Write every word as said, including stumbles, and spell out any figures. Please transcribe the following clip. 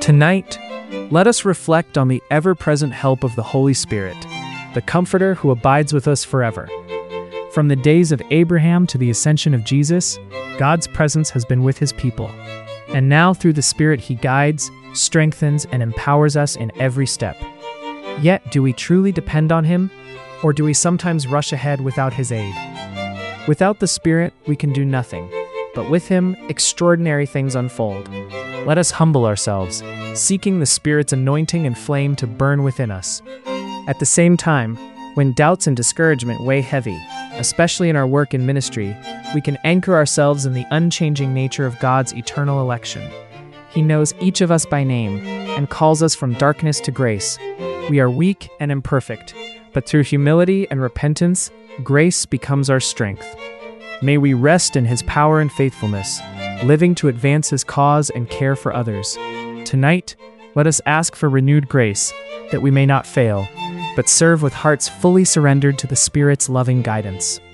Tonight, let us reflect on the ever-present help of the Holy Spirit, the Comforter who abides with us forever. From the days of Abraham to the ascension of Jesus, God's presence has been with his people. And now through the Spirit he guides, strengthens, and empowers us in every step. Yet, do we truly depend on him, or do we sometimes rush ahead without his aid? Without the Spirit, we can do nothing, but with him, extraordinary things unfold. Let us humble ourselves, seeking the Spirit's anointing and flame to burn within us. At the same time, when doubts and discouragement weigh heavy, especially in our work and ministry, we can anchor ourselves in the unchanging nature of God's eternal election. He knows each of us by name and calls us from darkness to grace. We are weak and imperfect, but through humility and repentance, grace becomes our strength. May we rest in his power and faithfulness, living to advance his cause and care for others. Tonight, let us ask for renewed grace, that we may not fail, but serve with hearts fully surrendered to the Spirit's loving guidance.